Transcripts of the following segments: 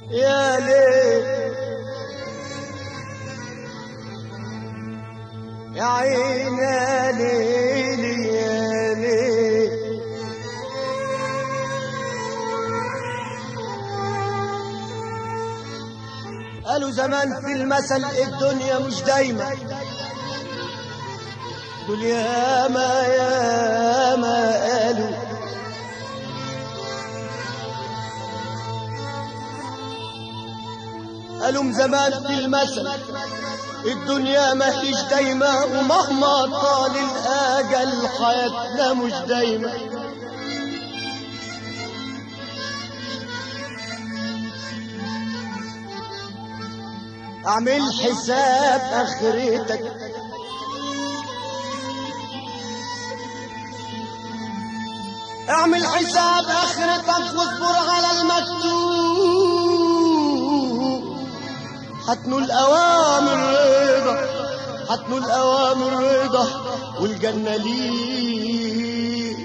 يا ليل يا عين يا ليل يا ليل قالوا زمان في المثل الدنيا مش دايما دول ياما ياما قالوا زمان في المثل الدنيا ما هيش دايما ومهما طال الأجل حياتنا مش دايما اعمل حساب اخرتك اعمل حساب اخرتك واصبر على المكتوب هتنول اوامر رضا هتنول اوامر رضا والجنه ليك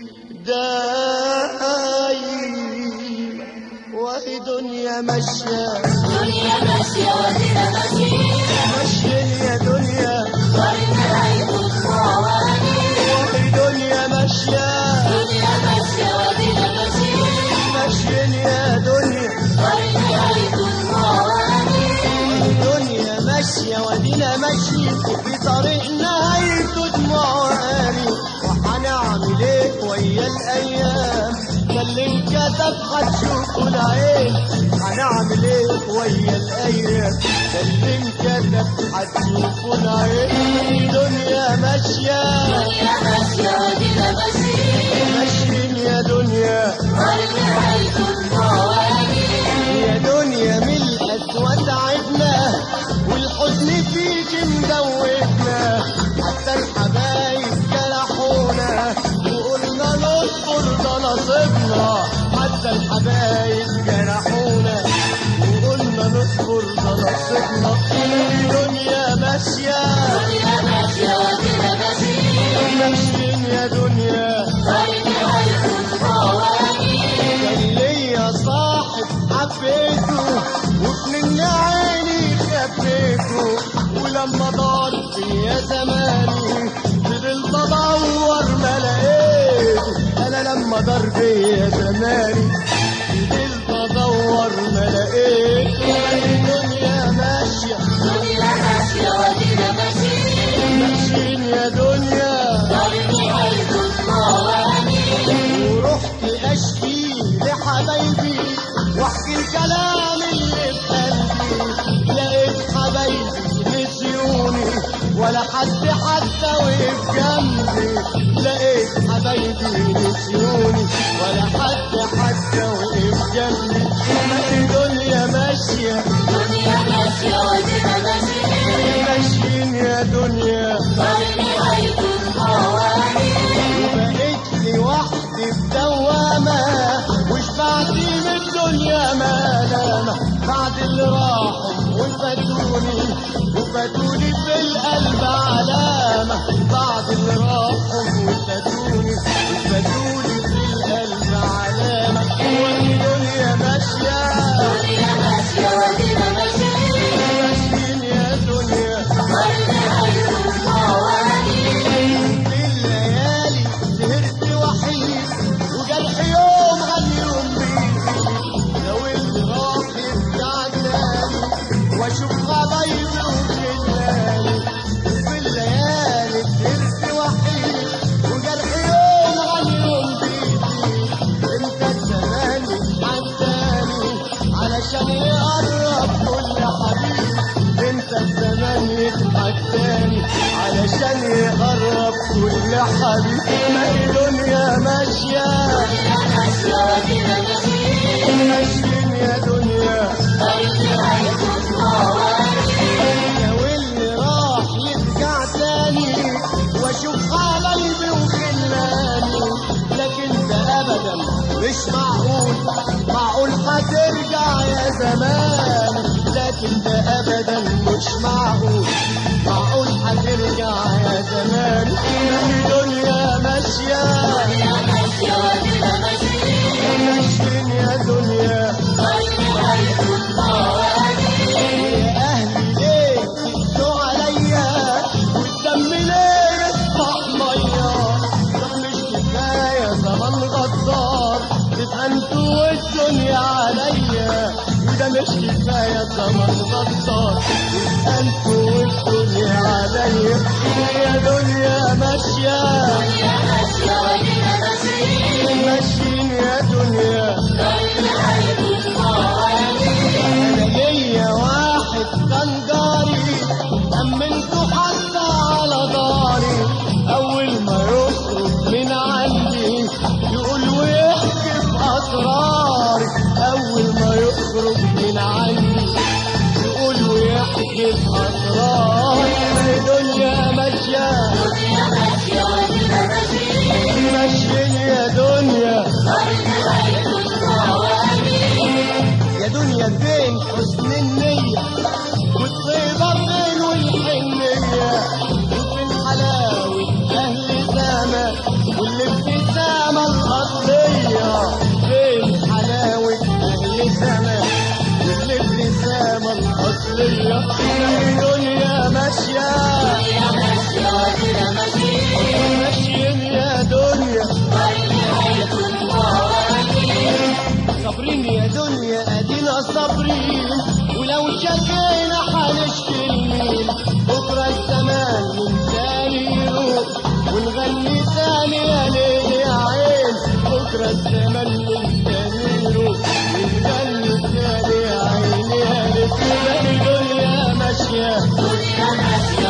دايما وهي دنيا ماشيه دنيا ماشيه ودينا ماشيين ماشيين يا دنيا ورنا هيكون موانين وهي دنيا ماشيه دنيا ماشيه ودينا ماشيين ماشيين يا دنيا ورنا هيكون موانين الدنيا ماشية ودينا ماشيين في طريقنا هيكون مواني وهنعمل ايه ويا الايام ده اللي انكتب هتشوفه العين هنعمل ايه ويا الايام ده اللي انكتب هتشوفه العين الدنيا ماشية دنيا ماشيه ودينا ماشيين ماشيين يا دنيا ورنا هيكون موانين يا دنيا من الأسوأ تعبنا والحزن فيك مدوبنا حتى الحبايب جرحونا وقلنا نصبر ده نصيبنا حتى الحبايب جرحونا وقلنا نصبر ده نصيبنا الدنيا ماشية دنيا ماشيه ودينا ماشيين ماشيين يا دنيا ورنا هيكون موانين كان ليا صاحب حبيته ومن عيني خبيته ولما ضاع فيا زماني فضلت ادور ما لقيته انا لما ضاع فيا زماني فضلت ادور ما لقيته الدنيا ماشيه دنيا ماشيه ودينا ماشيين ماشيين يا دنيا ورنا هيكون موانين ورحت اشكي لحبايبي واحكي الكلام اللي في قلبي لقيت حبايبي نسيوني ولا حد حتى وقف جنبي لقيت حبايبي نسيوني ولا حد حتى وقف جنبي الدنيا ماشيه دنيا ماشيه ودينا ماشيين ماشيين يا دنيا ورنا هيكون موانين وبقيت لي وحدي في دوامة وشبعت من الدنيا ملامة بعد اللي راحوا وفاتوني في القلب علامة بعد اللي راحوا وفاتوني في القلب علامة والدنيا ماشية دنيا ماشيه ودينا ماشيين ماشيين يا دنيا ورنا هيكون موانين بالليالي سهرت وحيد وجرح يوم عن يوم بيدي لو اللي راح يرجع تاني واشوف حبايبي وخلاني بالليالي سهرت وحيد وجرح يوم عن يوم بيدي انت الزمان عداني علشان يقرب كل حبيب انت الزمان يتحداني علشان يقرب كل حبيب ما الدنيا ماشية دنيا ماشيه ودينا ماشيين ماشيين يا دنيا ورنا هيكون موانين لو اللي راح يرجع تاني واشوف حبايبي وخلاني لكن ده ابدا مش معقول هترجع يا زمان لكن ده ابدا مش معقول هترجع يا زمان الدنيا ماشيه دنيا ماشيه ودينا ماشيين ماشيين يا دنيا ورنا هيكون انتوا والدنيا عليا وده مش كفايه زمن غدار. انتوا والدنيا عليا يا دنيا ماشيه دنيا ماشية ودينا ماشيين ماشيين يا دنيا. دارنا هيكون مواليد انا ليا واحد كان جاري امنته حتى على داري، اول ما يخرج من عندي يقول ويحكي باسراري. اول ما يخرج من عندي يقول ويحكي باسراري. الدنيا ماشيه دنيا ماشية ودينا ماشيين ماشيين يا دنيا. دارنا هيكون مواليد يا دنيا بين حسن النية والطيبة بين والحنية وفين حلاوة أهل زمان والابتسامة الأصلية. فين حلاوة أهل زمان والابتسامة الأصلية. الدنيا ماشية دنيا ماشية ودينا ماشيين ماشيين يا دنيا. دارنا هيكون مواليد صابرين يا دنيا ادينا صابرين، ولو شكينا حنشكي لمين. بكره الزمان من تاني يروح ونغني تاني يا ليل يا عين. بكره الزمان من تاني يروح ونغني تاني يا عين يا ليل. الدنيا ماشيه دنيا ماشية